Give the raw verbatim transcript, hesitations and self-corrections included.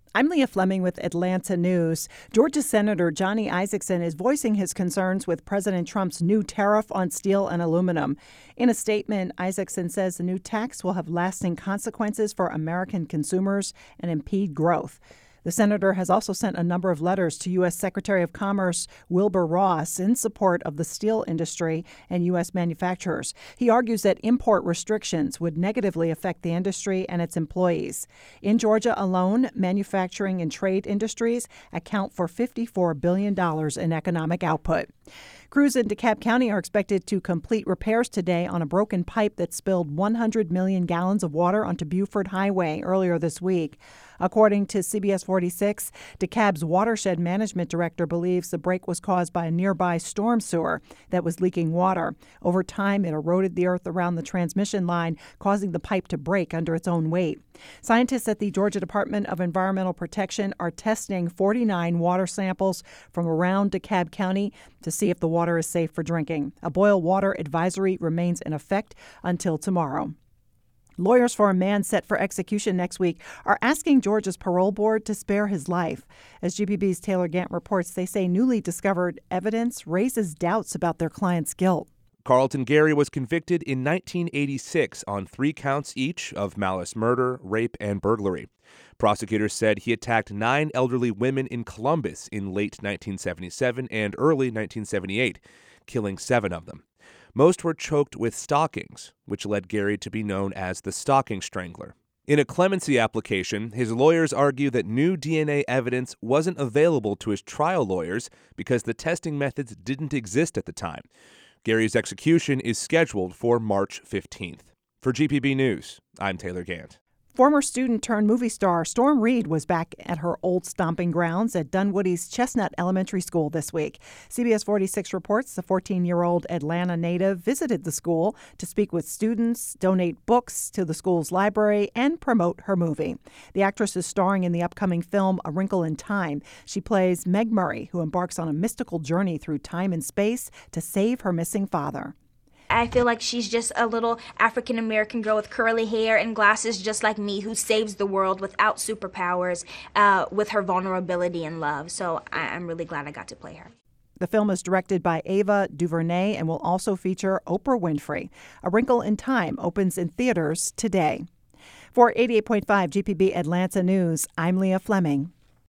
I'm Leah Fleming with Atlanta News. Georgia Senator Johnny Isakson is voicing his concerns with President Trump's new tariff on steel and aluminum. In a statement, Isakson says the new tax will have lasting consequences for American consumers and impede growth. The senator has also sent a number of letters to U S. Secretary of Commerce Wilbur Ross in support of the steel industry and U S manufacturers. He argues that import restrictions would negatively affect the industry and its employees. In Georgia alone, manufacturing and trade industries account for fifty-four billion dollars in economic output. Crews in DeKalb County are expected to complete repairs today on a broken pipe that spilled one hundred million gallons of water onto Buford Highway earlier this week. According to C B S forty-six, DeKalb's watershed management director believes the break was caused by a nearby storm sewer that was leaking water. Over time, it eroded the earth around the transmission line, causing the pipe to break under its own weight. Scientists at the Georgia Department of Environmental Protection are testing forty-nine water samples from around DeKalb County to see if the water is safe for drinking. A boil water advisory remains in effect until tomorrow. Lawyers for a man set for execution next week are asking Georgia's parole board to spare his life. As G P B's Taylor Gant reports, they say newly discovered evidence raises doubts about their client's guilt. Carlton Gary was convicted in nineteen eighty-six on three counts each of malice murder, rape, and burglary. Prosecutors said he attacked nine elderly women in Columbus in late nineteen seventy-seven and early nineteen seventy-eight, killing seven of them. Most were choked with stockings, which led Gary to be known as the Stocking Strangler. In a clemency application, his lawyers argue that new D N A evidence wasn't available to his trial lawyers because the testing methods didn't exist at the time. Gary's execution is scheduled for March fifteenth. For G P B News, I'm Taylor Gant. Former student turned movie star Storm Reed was back at her old stomping grounds at Dunwoody's Chestnut Elementary School this week. C B S forty-six reports the fourteen-year-old Atlanta native visited the school to speak with students, donate books to the school's library, and promote her movie. The actress is starring in the upcoming film A Wrinkle in Time. She plays Meg Murray, who embarks on a mystical journey through time and space to save her missing father. I feel like she's just a little African-American girl with curly hair and glasses just like me who saves the world without superpowers, uh, with her vulnerability and love. So I- I'm really glad I got to play her. The film is directed by Ava DuVernay and will also feature Oprah Winfrey. A Wrinkle in Time opens in theaters today. For eighty-eight point five G P B Atlanta News, I'm Leah Fleming.